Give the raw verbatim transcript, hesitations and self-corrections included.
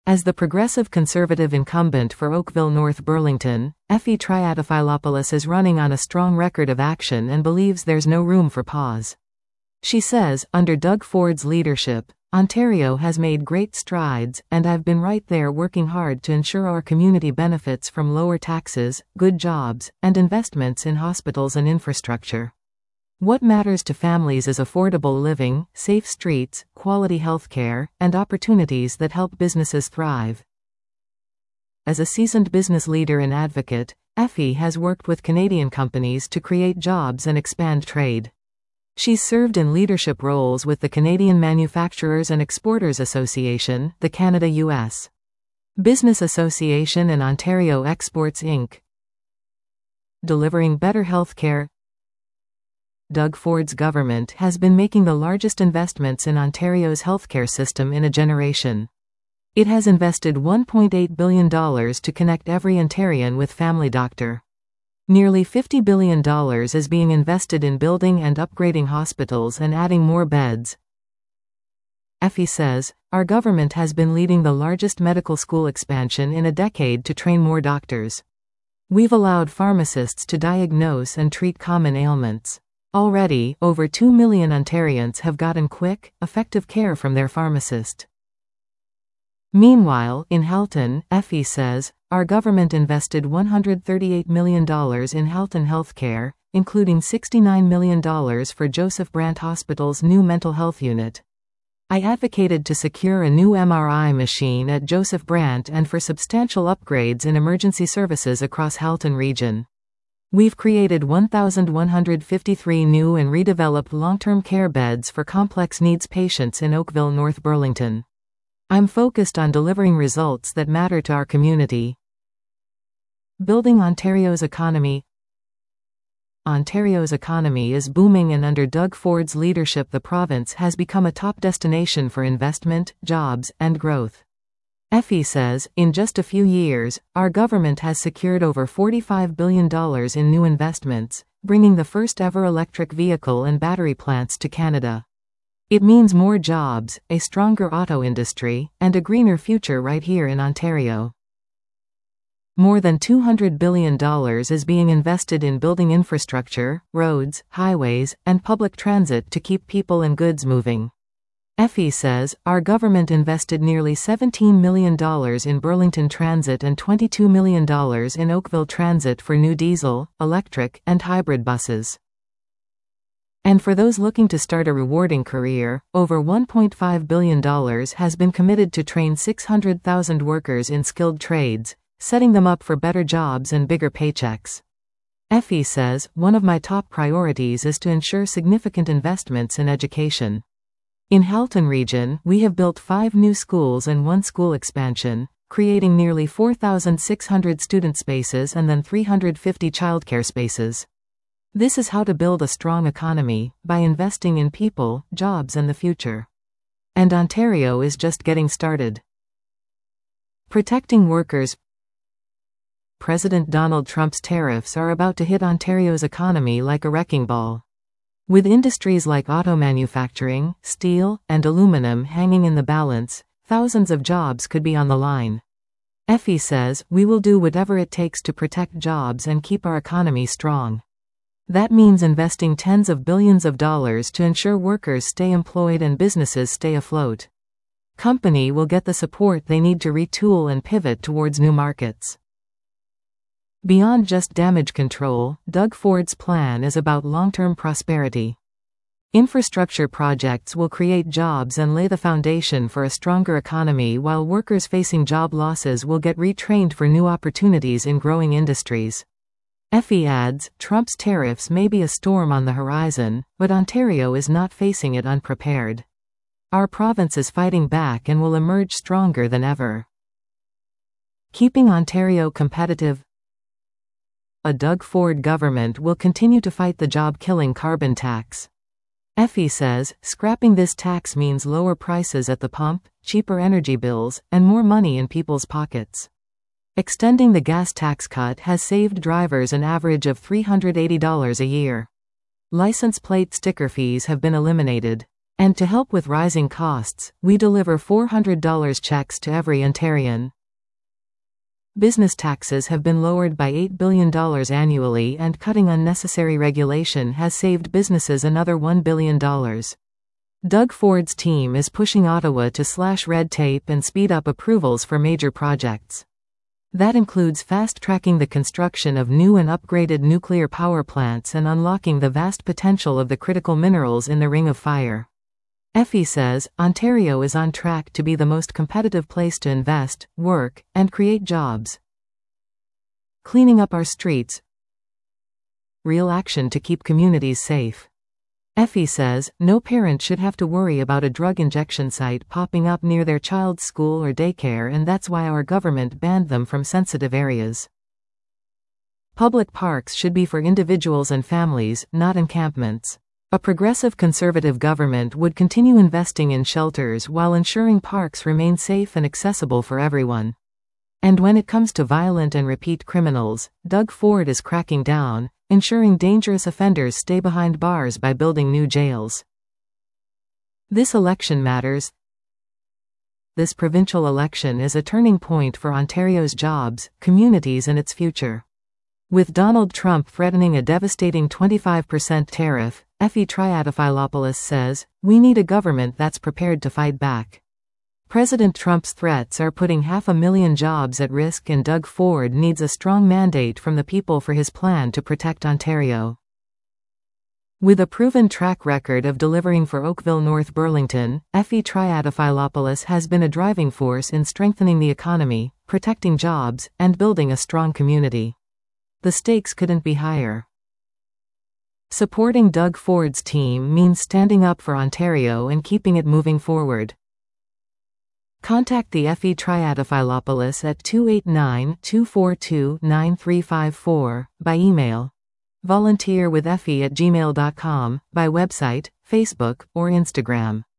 As the progressive conservative incumbent for Oakville North Burlington, Effie Triadophyllopoulos is running on a strong record of action and believes there's no room for pause. She says, under Doug Ford's leadership, Ontario has made great strides, and I've been right there working hard to ensure our community benefits from lower taxes, good jobs, and investments in hospitals and infrastructure. What matters to families is affordable living, safe streets, quality healthcare, and opportunities that help businesses thrive. As a seasoned business leader and advocate, Effie has worked with Canadian companies to create jobs and expand trade. She's served in leadership roles with the Canadian Manufacturers and Exporters Association, the Canada U S Business Association, and Ontario Exports Incorporated. Delivering better healthcare. Doug Ford's government has been making the largest investments in Ontario's healthcare system in a generation. It has invested one point eight billion dollars to connect every Ontarian with Family Doctor. Nearly fifty billion dollars is being invested in building and upgrading hospitals and adding more beds. Effie says, our government has been leading the largest medical school expansion in a decade to train more doctors. We've allowed pharmacists to diagnose and treat common ailments. Already, over two million Ontarians have gotten quick, effective care from their pharmacist. Meanwhile, in Halton, Effie says, our government invested one hundred thirty-eight million dollars in Halton Healthcare, including sixty-nine million dollars for Joseph Brant Hospital's new mental health unit. I advocated to secure a new M R I machine at Joseph Brant and for substantial upgrades in emergency services across Halton region. We've created one thousand one hundred fifty-three new and redeveloped long-term care beds for complex needs patients in Oakville North Burlington. I'm focused on delivering results that matter to our community. Building Ontario's economy. Ontario's economy is booming, and under Doug Ford's leadership the province has become a top destination for investment, jobs, and growth. Effie says, in just a few years, our government has secured over forty-five billion dollars in new investments, bringing the first ever electric vehicle and battery plants to Canada. It means more jobs, a stronger auto industry, and a greener future right here in Ontario. More than two hundred billion dollars is being invested in building infrastructure, roads, highways, and public transit to keep people and goods moving. Effie says, our government invested nearly seventeen million dollars in Burlington Transit and twenty-two million dollars in Oakville Transit for new diesel, electric, and hybrid buses. And for those looking to start a rewarding career, over one point five billion dollars has been committed to train six hundred thousand workers in skilled trades, setting them up for better jobs and bigger paychecks. Effie says, one of my top priorities is to ensure significant investments in education. In Halton region, we have built five new schools and one school expansion, creating nearly four thousand six hundred student spaces and then three hundred fifty childcare spaces. This is how to build a strong economy, by investing in people, jobs, and the future. And Ontario is just getting started. Protecting workers. President Donald Trump's tariffs are about to hit Ontario's economy like a wrecking ball. With industries like auto manufacturing, steel, and aluminum hanging in the balance, thousands of jobs could be on the line. Effie says, we will do whatever it takes to protect jobs and keep our economy strong. That means investing tens of billions of dollars to ensure workers stay employed and businesses stay afloat. Company will get the support they need to retool and pivot towards new markets. Beyond just damage control, Doug Ford's plan is about long-term prosperity. Infrastructure projects will create jobs and lay the foundation for a stronger economy, while workers facing job losses will get retrained for new opportunities in growing industries. Effie adds, Trump's tariffs may be a storm on the horizon, but Ontario is not facing it unprepared. Our province is fighting back and will emerge stronger than ever. Keeping Ontario competitive. A Doug Ford government will continue to fight the job-killing carbon tax. Effie says, scrapping this tax means lower prices at the pump, cheaper energy bills, and more money in people's pockets. Extending the gas tax cut has saved drivers an average of three hundred eighty dollars a year. License plate sticker fees have been eliminated. And to help with rising costs, we deliver four hundred dollar checks to every Ontarian. Business taxes have been lowered by eight billion dollars annually, and cutting unnecessary regulation has saved businesses another one billion dollars. Doug Ford's team is pushing Ottawa to slash red tape and speed up approvals for major projects. That includes fast-tracking the construction of new and upgraded nuclear power plants and unlocking the vast potential of the critical minerals in the Ring of Fire. Effie says, Ontario is on track to be the most competitive place to invest, work, and create jobs. Cleaning up our streets. Real action to keep communities safe. Effie says, no parent should have to worry about a drug injection site popping up near their child's school or daycare, and that's why our government banned them from sensitive areas. Public parks should be for individuals and families, not encampments. A progressive conservative government would continue investing in shelters while ensuring parks remain safe and accessible for everyone. And when it comes to violent and repeat criminals, Doug Ford is cracking down, ensuring dangerous offenders stay behind bars by building new jails. This election matters. This provincial election is a turning point for Ontario's jobs, communities, and its future. With Donald Trump threatening a devastating twenty-five percent tariff, Effie Triadophyllopoulos says, we need a government that's prepared to fight back. President Trump's threats are putting half a million jobs at risk, and Doug Ford needs a strong mandate from the people for his plan to protect Ontario. With a proven track record of delivering for Oakville North Burlington, Effie Triadophyllopoulos has been a driving force in strengthening the economy, protecting jobs, and building a strong community. The stakes couldn't be higher. Supporting Doug Ford's team means standing up for Ontario and keeping it moving forward. Contact the Effie Triadophyllopoulos at two eight nine, two four two, nine three five four, by email. Volunteer with Effie at gmail dot com, by website, Facebook, or Instagram.